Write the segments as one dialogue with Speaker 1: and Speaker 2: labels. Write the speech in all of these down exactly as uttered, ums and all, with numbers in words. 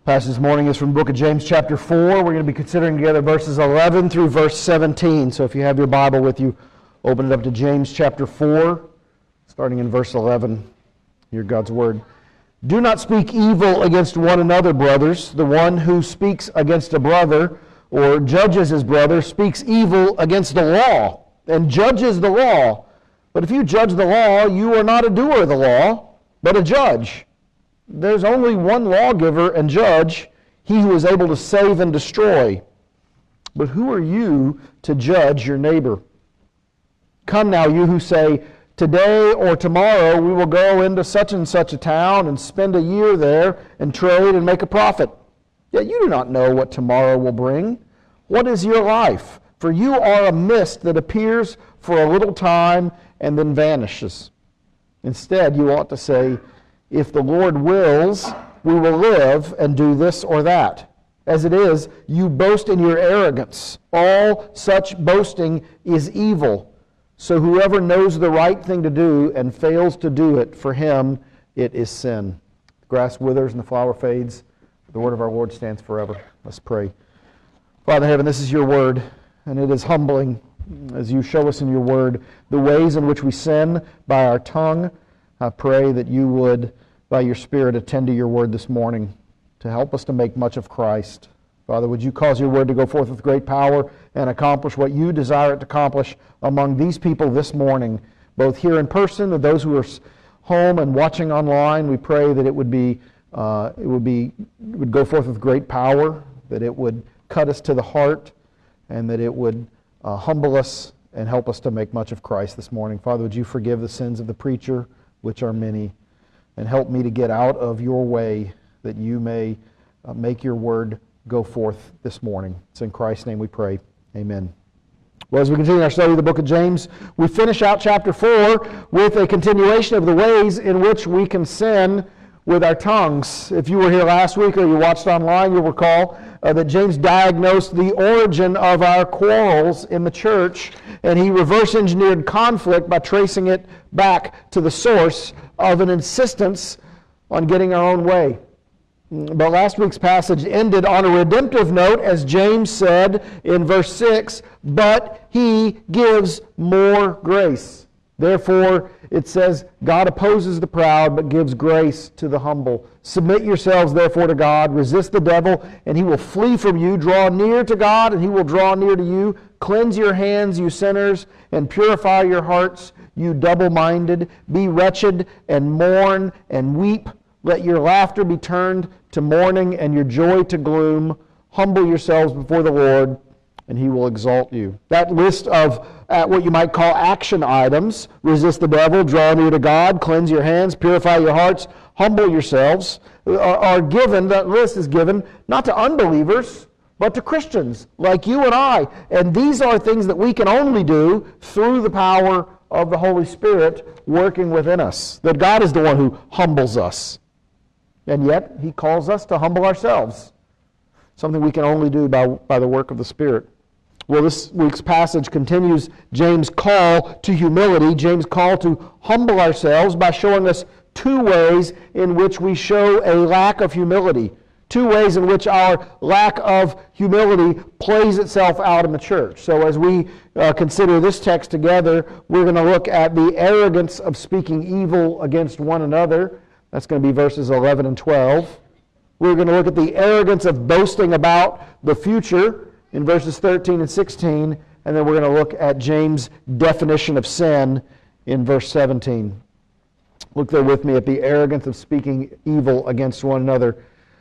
Speaker 1: Passage this morning is from the book of James chapter four. We're going to be considering together verses eleven through verse seventeen. So if you have your Bible with you, open it up to James chapter four, starting in verse eleven. Hear God's word. Do not speak evil against one another, brothers. The one who speaks against a brother or judges his brother speaks evil against the law and judges the law. But if you judge the law, you are not a doer of the law, but a judge. There's only one lawgiver and judge, he who is able to save and destroy. But who are you to judge your neighbor? Come now, you who say, today or tomorrow we will go into such and such a town and spend a year there and trade and make a profit. Yet you do not know what tomorrow will bring. What is your life? For you are a mist that appears for a little time and then vanishes. Instead, you ought to say, if the Lord wills, we will live and do this or that. As it is, you boast in your arrogance. All such boasting is evil. So whoever knows the right thing to do and fails to do it, for him it is sin. The grass withers and the flower fades. The word of our Lord stands forever. Let's pray. Father in heaven, this is your word, and it is humbling as you show us in your word the ways in which we sin by our tongue. I pray that you would, by your Spirit, attend to your word this morning to help us to make much of Christ. Father, would you cause your word to go forth with great power and accomplish what you desire it to accomplish among these people this morning, both here in person and those who are home and watching online. We pray that it would be, uh, it would be, it would go forth with great power, that it would cut us to the heart, and that it would uh, humble us and help us to make much of Christ this morning. Father, would you forgive the sins of the preacher, which are many, and help me to get out of your way that you may uh, make your word go forth this morning. It's in Christ's name we pray. Amen. Well, as we continue our study of the book of James, we finish out chapter four with a continuation of the ways in which we can sin with our tongues. If you were here last week or you watched online, you'll recall uh, that James diagnosed the origin of our quarrels in the church, and he reverse engineered conflict by tracing it back to the source of an insistence on getting our own way. But last week's passage ended on a redemptive note, as James said in verse six, but he gives more grace. Therefore, it says, God opposes the proud, but gives grace to the humble. Submit yourselves, therefore, to God. Resist the devil, and he will flee from you. Draw near to God, and he will draw near to you. Cleanse your hands, you sinners, and purify your hearts, you double-minded. Be wretched, and mourn, and weep. Let your laughter be turned to mourning, and your joy to gloom. Humble yourselves before the Lord, and he will exalt you. That list of uh, what you might call action items, resist the devil, draw near to God, cleanse your hands, purify your hearts, humble yourselves, are, are given, that list is given, not to unbelievers, but to Christians like you and I. And these are things that we can only do through the power of the Holy Spirit working within us. That God is the one who humbles us. And yet, he calls us to humble ourselves. Something we can only do by, by the work of the Spirit. Well, this week's passage continues James' call to humility, James' call to humble ourselves by showing us two ways in which we show a lack of humility. Two ways in which our lack of humility plays itself out in the church. So as we uh, consider this text together, we're going to look at the arrogance of speaking evil against one another. That's going to be verses eleven and twelve. We're going to look at the arrogance of boasting about the future in verses thirteen and sixteen, and then we're going to look at James' definition of sin in verse seventeen. Look there with me at the arrogance of speaking evil against one another.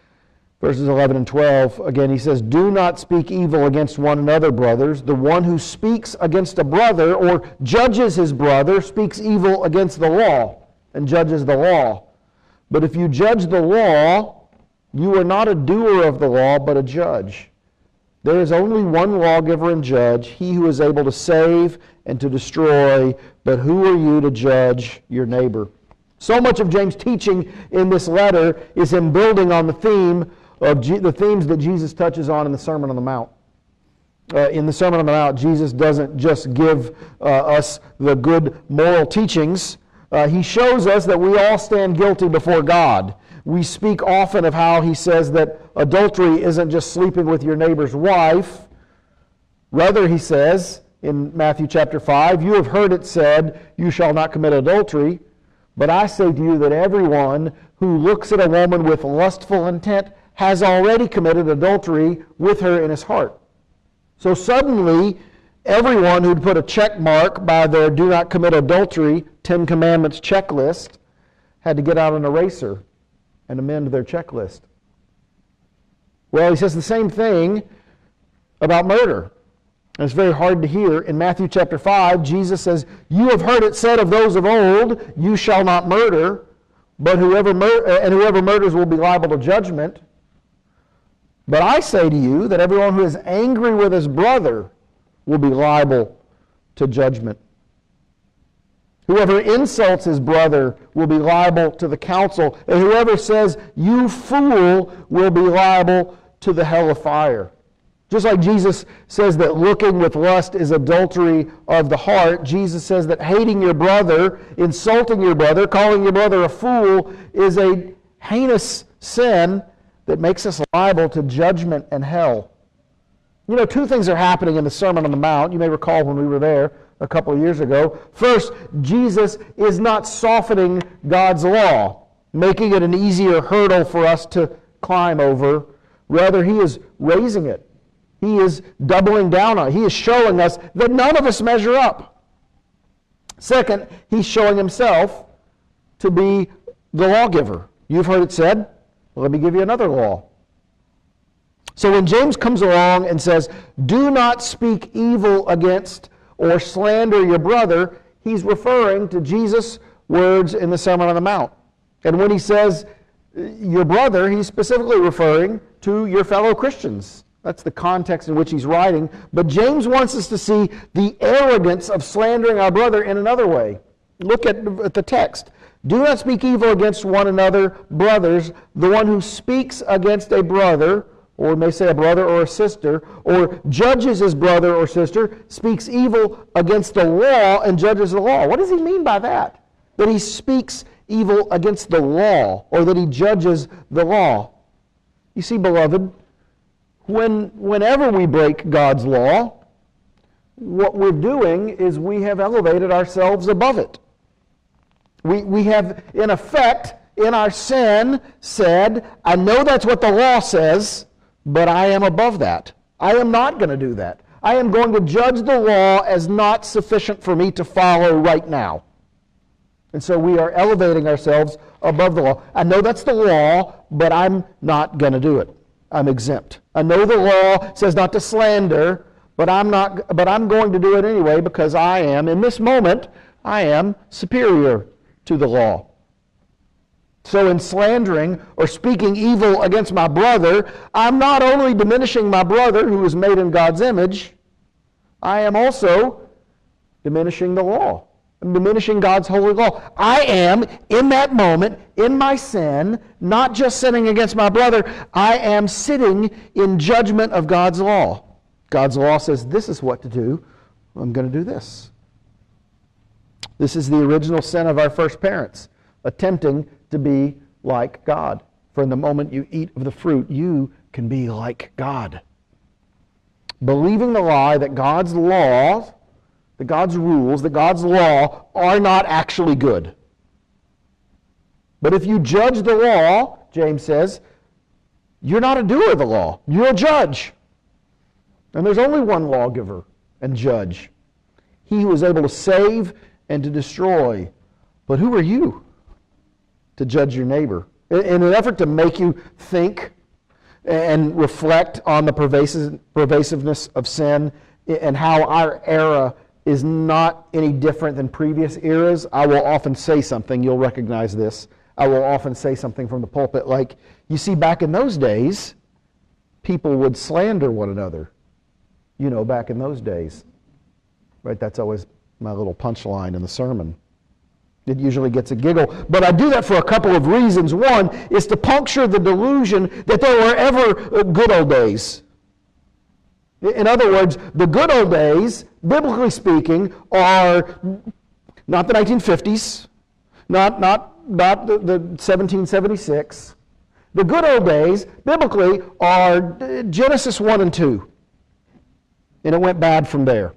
Speaker 1: Verses eleven and twelve, again he says, do not speak evil against one another, brothers. The one who speaks against a brother or judges his brother speaks evil against the law and judges the law. But if you judge the law, you are not a doer of the law, but a judge. There is only one lawgiver and judge, he who is able to save and to destroy. But who are you to judge your neighbor? So much of James' teaching in this letter is him building on the theme of G- the themes that Jesus touches on in the Sermon on the Mount. Uh, in the Sermon on the Mount, Jesus doesn't just give uh, us the good moral teachings. Uh, he shows us that we all stand guilty before God. We speak often of how he says that adultery isn't just sleeping with your neighbor's wife. Rather, he says in Matthew chapter five, you have heard it said, you shall not commit adultery. But I say to you that everyone who looks at a woman with lustful intent has already committed adultery with her in his heart. So suddenly, everyone who'd put a check mark by their do not commit adultery Ten Commandments checklist had to get out an eraser and amend their checklist. Well, he says the same thing about murder. And it's very hard to hear. In Matthew chapter five, Jesus says, you have heard it said of those of old, you shall not murder, but whoever mur- and whoever murders will be liable to judgment. But I say to you that everyone who is angry with his brother will be liable to judgment. Whoever insults his brother will be liable to the council, and whoever says, you fool, will be liable to the hell of fire. Just like Jesus says that looking with lust is adultery of the heart, Jesus says that hating your brother, insulting your brother, calling your brother a fool is a heinous sin that makes us liable to judgment and hell. You know, two things are happening in the Sermon on the Mount. You may recall when we were there a couple of years ago. First, Jesus is not softening God's law, making it an easier hurdle for us to climb over. Rather, he is raising it. He is doubling down on it. He is showing us that none of us measure up. Second, he's showing himself to be the lawgiver. You've heard it said, well, let me give you another law. So when James comes along and says, do not speak evil against or slander your brother, he's referring to Jesus' words in the Sermon on the Mount. And when he says your brother, he's specifically referring to your fellow Christians. That's the context in which he's writing. But James wants us to see the arrogance of slandering our brother in another way. Look at, at the text. Do not speak evil against one another, brothers. The one who speaks against a brother, or we may say a brother or a sister, or judges his brother or sister, speaks evil against the law and judges the law. What does he mean by that? That he speaks evil against the law, or that he judges the law. You see, beloved, when, whenever we break God's law, what we're doing is we have elevated ourselves above it. We, we have, in effect, in our sin, said, I know that's what the law says, but I am above that. I am not going to do that. I am going to judge the law as not sufficient for me to follow right now. And so we are elevating ourselves above the law. I know that's the law, but I'm not going to do it. I'm exempt. I know the law says not to slander, but I'm not. But I'm going to do it anyway because I am, in this moment, I am superior to the law. So in slandering or speaking evil against my brother, I'm not only diminishing my brother who is made in God's image, I am also diminishing the law. I'm diminishing God's holy law. I am, in that moment, in my sin, not just sinning against my brother, I am sitting in judgment of God's law. God's law says this is what to do. I'm going to do this. This is the original sin of our first parents, attempting to be like God. For in the moment you eat of the fruit, you can be like God. Believing the lie that God's law, that God's rules, that God's law are not actually good. But if you judge the law, James says, you're not a doer of the law. You're a judge. And there's only one lawgiver and judge. He who is able to save and to destroy. But who are you to judge your neighbor? In an effort to make you think and reflect on the pervasive, pervasiveness of sin and how our era is not any different than previous eras, I will often say something, you'll recognize this, I will often say something from the pulpit like, you see, back in those days, people would slander one another. You know, back in those days. Right? That's always my little punchline in the sermon. It usually gets a giggle. But I do that for a couple of reasons. One is to puncture the delusion that there were ever good old days. In other words, the good old days, biblically speaking, are not the nineteen fifties, not, not not the, the seventeen seventy-six. The good old days, biblically, are Genesis one and two. And it went bad from there.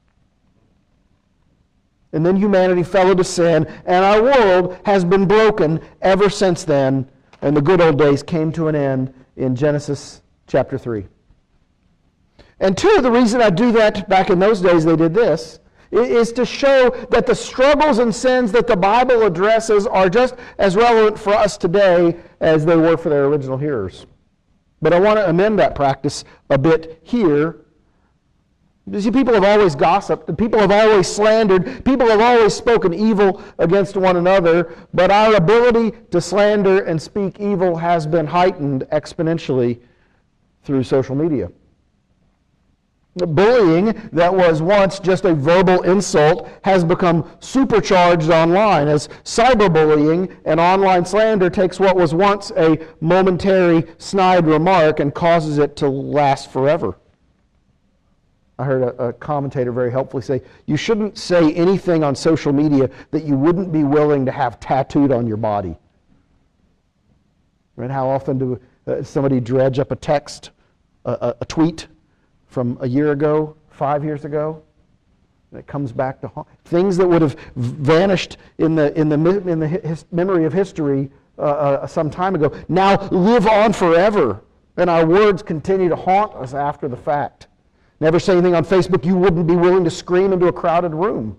Speaker 1: And then humanity fell into sin, and our world has been broken ever since then, and the good old days came to an end in Genesis chapter three. And two, the reason I do that, back in those days they did this, is to show that the struggles and sins that the Bible addresses are just as relevant for us today as they were for their original hearers. But I want to amend that practice a bit here. You see, people have always gossiped, people have always slandered, people have always spoken evil against one another, but our ability to slander and speak evil has been heightened exponentially through social media. The bullying that was once just a verbal insult has become supercharged online as cyberbullying and online slander takes what was once a momentary snide remark and causes it to last forever. I heard a, a commentator very helpfully say, you shouldn't say anything on social media that you wouldn't be willing to have tattooed on your body. Right? How often do uh, somebody dredge up a text, a, a, a tweet from a year ago, five years ago, and it comes back to haunt. Things that would have vanished in the, in the, in the his, memory of history uh, uh, some time ago now live on forever, and our words continue to haunt us after the fact. Never say anything on Facebook you wouldn't be willing to scream into a crowded room.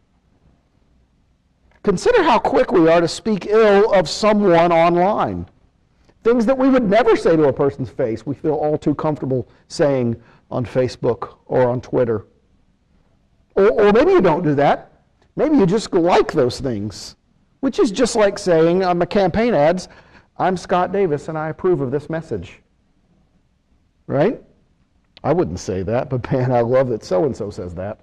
Speaker 1: Consider how quick we are to speak ill of someone online. Things that we would never say to a person's face, we feel all too comfortable saying on Facebook or on Twitter. Or, or maybe you don't do that. Maybe you just like those things, which is just like saying on the campaign ads, I'm Scott Davis and I approve of this message. Right? I wouldn't say that, but man, I love that so-and-so says that.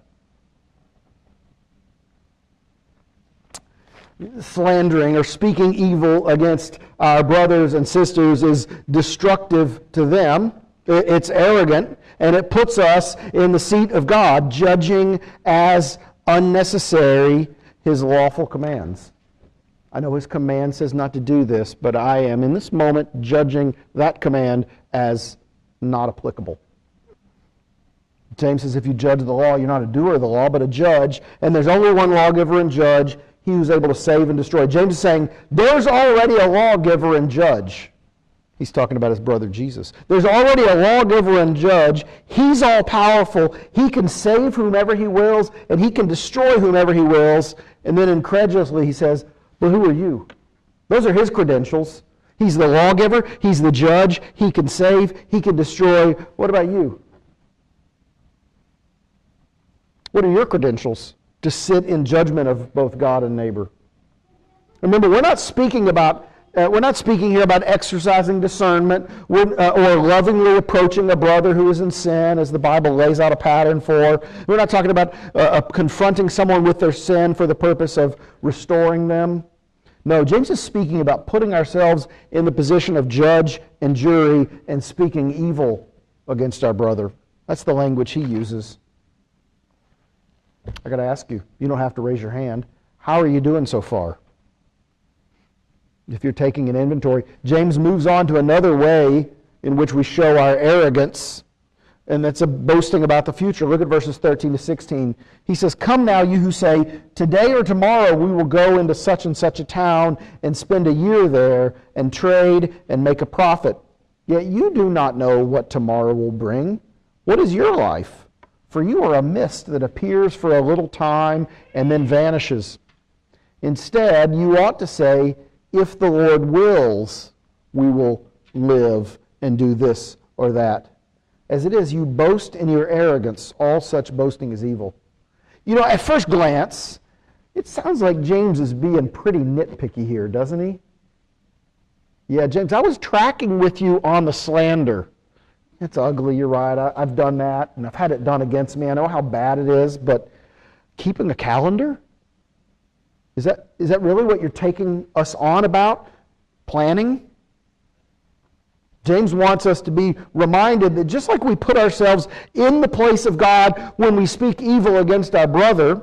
Speaker 1: Slandering or speaking evil against our brothers and sisters is destructive to them. It's arrogant, and it puts us in the seat of God, judging as unnecessary His lawful commands. I know His command says not to do this, but I am in this moment judging that command as not applicable. James says if you judge the law, you're not a doer of the law, but a judge. And there's only one lawgiver and judge, He who's able to save and destroy. James is saying there's already a lawgiver and judge. He's talking about his brother Jesus. There's already a lawgiver and judge. He's all-powerful. He can save whomever He wills, and He can destroy whomever He wills. And then incredulously He says, but who are you? Those are His credentials. He's the lawgiver. He's the judge. He can save. He can destroy. What about you? What are your credentials to sit in judgment of both God and neighbor? Remember, we're not speaking about uh, we're not speaking here about exercising discernment we're, uh, or lovingly approaching a brother who is in sin, as the Bible lays out a pattern for. We're not talking about uh, uh, confronting someone with their sin for the purpose of restoring them. No, James is speaking about putting ourselves in the position of judge and jury and speaking evil against our brother. That's the language he uses. I got to ask you, you don't have to raise your hand. How are you doing so far? If you're taking an inventory, James moves on to another way in which we show our arrogance, and that's a boasting about the future. Look at verses thirteen to sixteen. He says, come now, you who say, today or tomorrow we will go into such and such a town and spend a year there and trade and make a profit. Yet you do not know what tomorrow will bring. What is your life? For you are a mist that appears for a little time and then vanishes. Instead, you ought to say, if the Lord wills, we will live and do this or that. As it is, you boast in your arrogance. All such boasting is evil. You know, at first glance, it sounds like James is being pretty nitpicky here, doesn't he? Yeah, James, I was tracking with you on the slander. It's ugly, you're right. I, I've done that, and I've had it done against me. I know how bad it is, but keeping a calendar? Is that, is that really what you're taking us on about? Planning? James wants us to be reminded that just like we put ourselves in the place of God when we speak evil against our brother,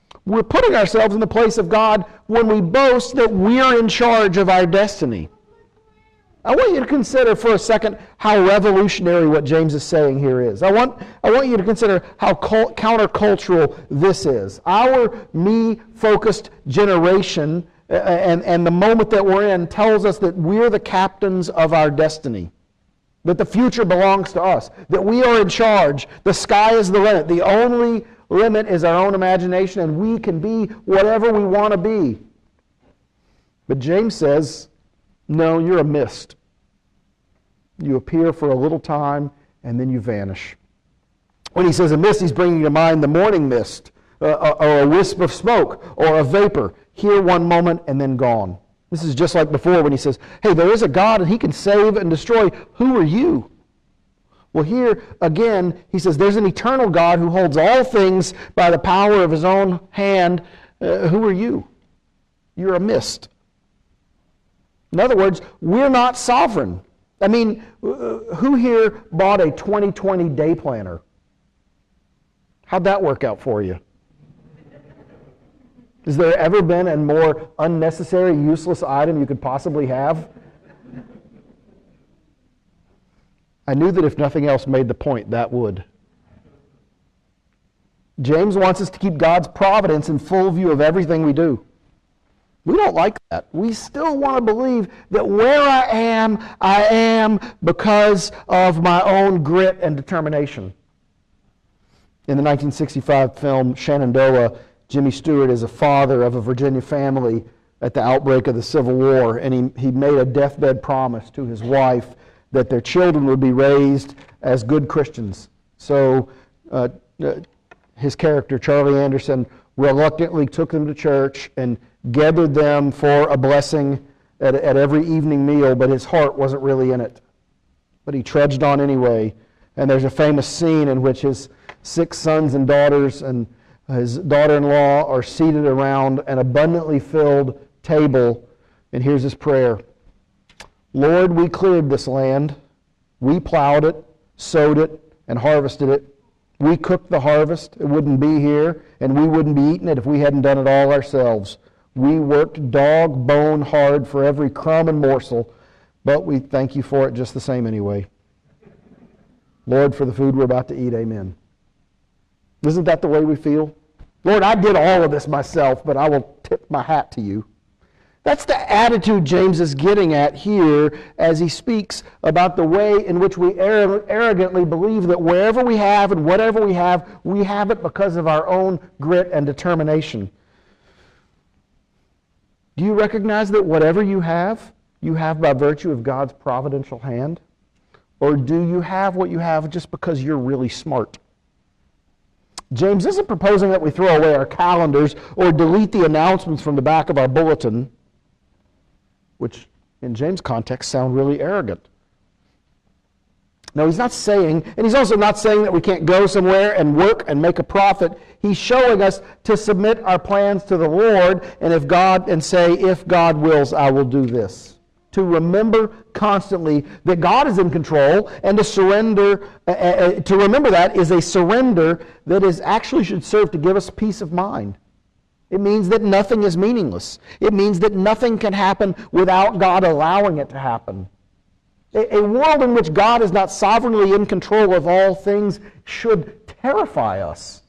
Speaker 1: We're putting ourselves in the place of God when we boast that we're in charge of our destiny. I want you to consider for a second how revolutionary what James is saying here is. I want, I want you to consider how cult, countercultural this is. Our me-focused generation uh, and, and the moment that we're in tells us that we're the captains of our destiny, that the future belongs to us, that we are in charge. The sky is the limit. The only limit is our own imagination, and we can be whatever we want to be. But James says, no, you're a mist. You appear for a little time, and then you vanish. When he says a mist, he's bringing to mind the morning mist, uh, or a wisp of smoke, or a vapor, here one moment and then gone. This is just like before when he says, hey, there is a God, and he can save and destroy. Who are you? Well, here again, he says, there's an eternal God who holds all things by the power of his own hand. Uh, who are you? You're a mist. In other words, we're not sovereign. I mean, who here bought a twenty twenty day planner? How'd that work out for you? Has there ever been a more unnecessary, useless item you could possibly have? I knew that if nothing else made the point, that would. James wants us to keep God's providence in full view of everything we do. We don't like that. We still want to believe that where I am, I am because of my own grit and determination. In the nineteen sixty-five film Shenandoah, Jimmy Stewart is a father of a Virginia family at the outbreak of the Civil War, and he, he made a deathbed promise to his wife that their children would be raised as good Christians. So uh, uh, his character, Charlie Anderson, reluctantly took them to church and gathered them for a blessing at, at every evening meal, but his heart wasn't really in it. But he trudged on anyway. And there's a famous scene in which his six sons and daughters and his daughter-in-law are seated around an abundantly filled table. And here's his prayer. Lord, we cleared this land. We plowed it, sowed it, and harvested it. We cooked the harvest. It wouldn't be here, and we wouldn't be eating it if we hadn't done it all ourselves. We worked dog bone hard for every crumb and morsel, but we thank you for it just the same anyway. Lord, for the food we're about to eat, amen. Isn't that the way we feel? Lord, I did all of this myself, but I will tip my hat to you. That's the attitude James is getting at here as he speaks about the way in which we arrogantly believe that wherever we have and whatever we have, we have it because of our own grit and determination. Do you recognize that whatever you have, you have by virtue of God's providential hand? Or do you have what you have just because you're really smart? James isn't proposing that we throw away our calendars or delete the announcements from the back of our bulletin, which in James' context sound really arrogant. No, he's not saying, and he's also not saying that we can't go somewhere and work and make a profit. He's showing us to submit our plans to the Lord, and if God, and say, if God wills, I will do this. To remember constantly that God is in control, and to surrender, uh, uh, to remember that is a surrender that is actually should serve to give us peace of mind. It means that nothing is meaningless. It means that nothing can happen without God allowing it to happen. A, a world in which God is not sovereignly in control of all things should terrify us.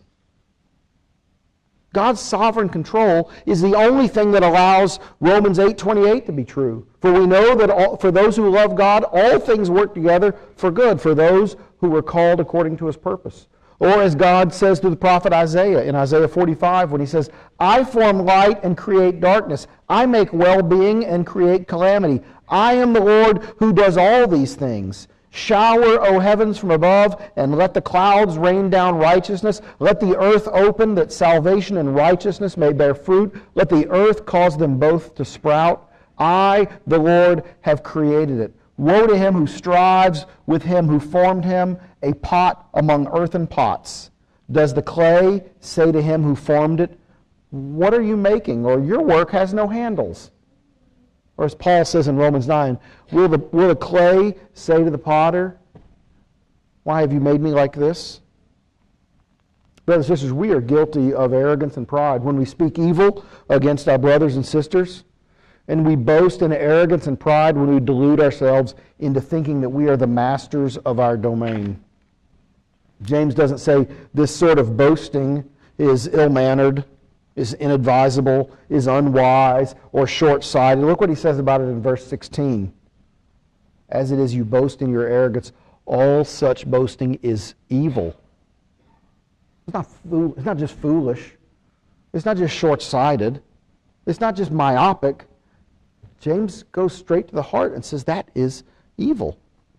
Speaker 1: God's sovereign control is the only thing that allows Romans eight twenty-eight to be true. For we know that all, for those who love God, all things work together for good, for those who were called according to his purpose. Or as God says to the prophet Isaiah in Isaiah forty-five when he says, I form light and create darkness. I make well-being and create calamity. I am the Lord who does all these things. Shower, O heavens, from above, and let the clouds rain down righteousness. Let the earth open, that salvation and righteousness may bear fruit. Let the earth cause them both to sprout. I, the Lord, have created it. Woe to him who strives with him who formed him, a pot among earthen pots. Does the clay say to him who formed it, what are you making? Or your work has no handles. Or as Paul says in Romans nine, will the, will the clay say to the potter, why have you made me like this? Brothers and sisters, we are guilty of arrogance and pride when we speak evil against our brothers and sisters, and we boast in arrogance and pride when we delude ourselves into thinking that we are the masters of our domain. James doesn't say this sort of boasting is ill-mannered, is inadvisable, is unwise, or short-sighted. Look what he says about it in verse sixteen. As it is you boast in your arrogance, all such boasting is evil. It's not, fool- it's not just foolish. It's not just short-sighted. It's not just myopic. James goes straight to the heart and says that is evil.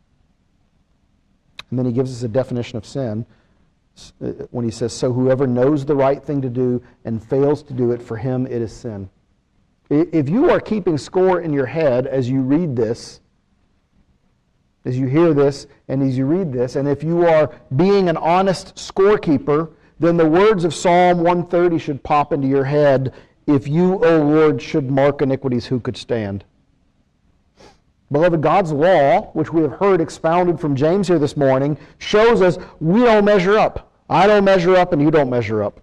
Speaker 1: And then he gives us a definition of sin when he says, so whoever knows the right thing to do and fails to do it, for him it is sin. If you are keeping score in your head as you read this, as you hear this and as you read this, and if you are being an honest scorekeeper, then the words of Psalm one thirty should pop into your head. If you, O Lord, should mark iniquities, who could stand? Beloved, God's law, which we have heard expounded from James here this morning, shows us we don't measure up. I don't measure up and you don't measure up.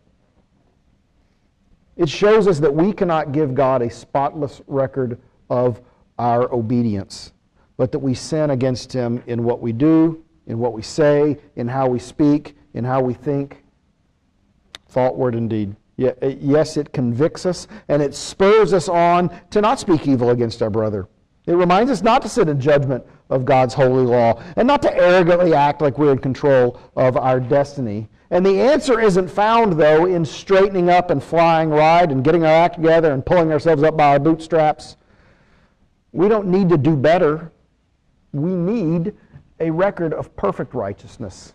Speaker 1: It shows us that we cannot give God a spotless record of our obedience, but that we sin against Him in what we do, in what we say, in how we speak, in how we think, thought, word, and deed. Yes, it convicts us and it spurs us on to not speak evil against our brother. It reminds us not to sit in judgment of God's holy law and not to arrogantly act like we're in control of our destiny. And the answer isn't found, though, in straightening up and flying right and getting our act together and pulling ourselves up by our bootstraps. We don't need to do better. We need a record of perfect righteousness.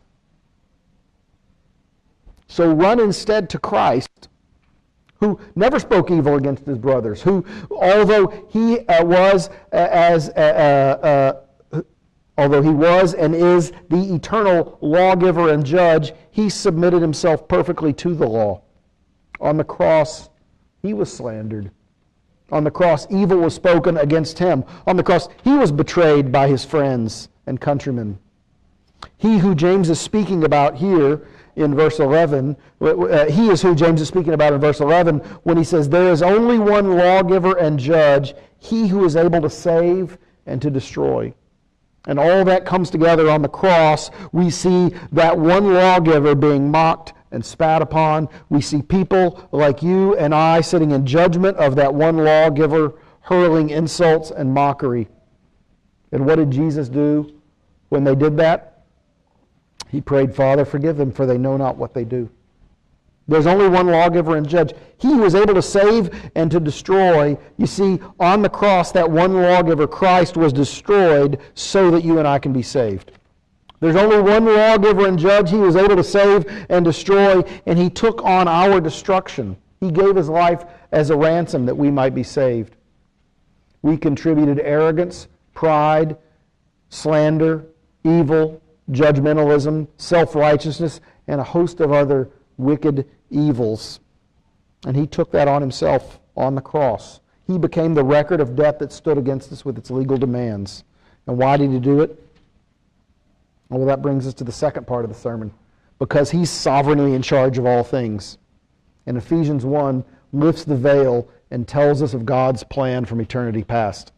Speaker 1: So run instead to Christ, who never spoke evil against his brothers, who, although he uh, was uh, as uh, uh, although he was and is the eternal lawgiver and judge, he submitted himself perfectly to the law. On the cross, he was slandered. On the cross, evil was spoken against him. On the cross, he was betrayed by his friends and countrymen. He who James is speaking about here in verse eleven, uh, he is who James is speaking about in verse eleven when he says, there is only one lawgiver and judge, he who is able to save and to destroy. And all that comes together on the cross. We see that one lawgiver being mocked and spat upon. We see people like you and I sitting in judgment of that one lawgiver, hurling insults and mockery. And what did Jesus do when they did that? He prayed, Father, forgive them, for they know not what they do. There's only one lawgiver and judge. He who is able to save and to destroy. You see, on the cross, that one lawgiver, Christ, was destroyed so that you and I can be saved. There's only one lawgiver and judge. He was able to save and destroy, and he took on our destruction. He gave his life as a ransom that we might be saved. We contributed arrogance, pride, slander, evil, judgmentalism, self-righteousness, and a host of other wicked evils. And he took that on himself on the cross. He became the record of debt that stood against us with its legal demands. And why did he do it? Well, that brings us to the second part of the sermon. Because he's sovereignly in charge of all things. And Ephesians one lifts the veil and tells us of God's plan from eternity past.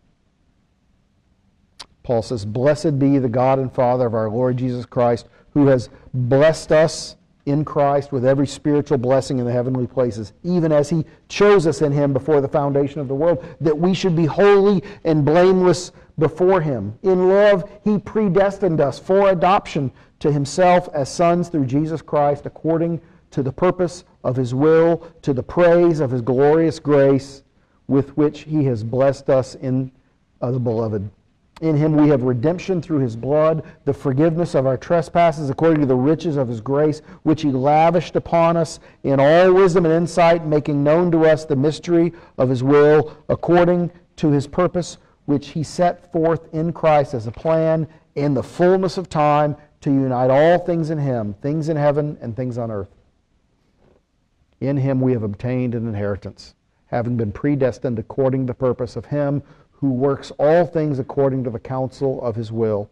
Speaker 1: Paul says, blessed be the God and Father of our Lord Jesus Christ, who has blessed us in Christ with every spiritual blessing in the heavenly places, even as he chose us in him before the foundation of the world, that we should be holy and blameless before him. In love, he predestined us for adoption to himself as sons through Jesus Christ, according to the purpose of his will, to the praise of his glorious grace, with which he has blessed us in uh, the beloved. In him we have redemption through his blood, the forgiveness of our trespasses according to the riches of his grace, which he lavished upon us in all wisdom and insight, making known to us the mystery of his will, according to his purpose, which he set forth in Christ as a plan in the fullness of time to unite all things in him, things in heaven and things on earth. In him we have obtained an inheritance, having been predestined according to the purpose of him who works all things according to the counsel of his will,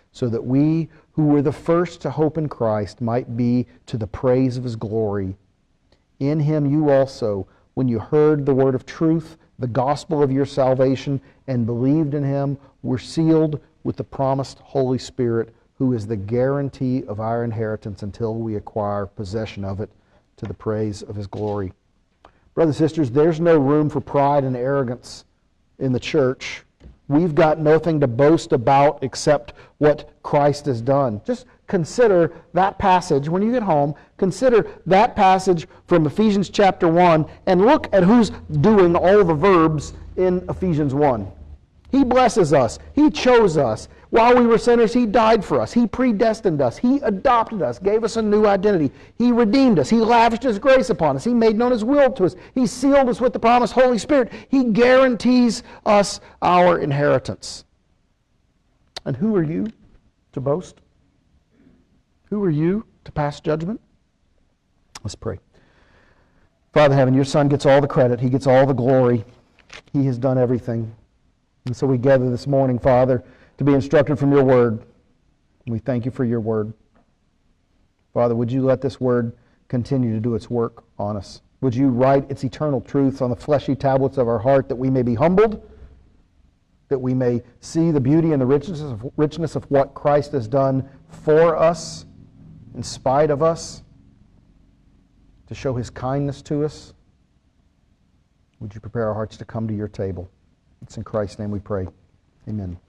Speaker 1: so that we who were the first to hope in Christ might be to the praise of His glory. In Him you also, when you heard the word of truth, the gospel of your salvation, and believed in Him, were sealed with the promised Holy Spirit, who is the guarantee of our inheritance until we acquire possession of it to the praise of His glory. Brothers and sisters, there's no room for pride and arrogance in the church. We've got nothing to boast about except what Christ has done. Just consider that passage when you get home. Consider that passage from Ephesians chapter one and look at who's doing all the verbs in Ephesians one. He blesses us. He chose us. While we were sinners, He died for us. He predestined us. He adopted us, gave us a new identity. He redeemed us. He lavished His grace upon us. He made known His will to us. He sealed us with the promised Holy Spirit. He guarantees us our inheritance. And who are you to boast? Who are you to pass judgment? Let's pray. Father in heaven, your Son gets all the credit. He gets all the glory. He has done everything. And so we gather this morning, Father, to be instructed from your word. We thank you for your word. Father, would you let this word continue to do its work on us? Would you write its eternal truths on the fleshy tablets of our heart, that we may be humbled, that we may see the beauty and the richness of, richness of what Christ has done for us, in spite of us, to show His kindness to us? Would you prepare our hearts to come to your table? It's in Christ's name we pray. Amen.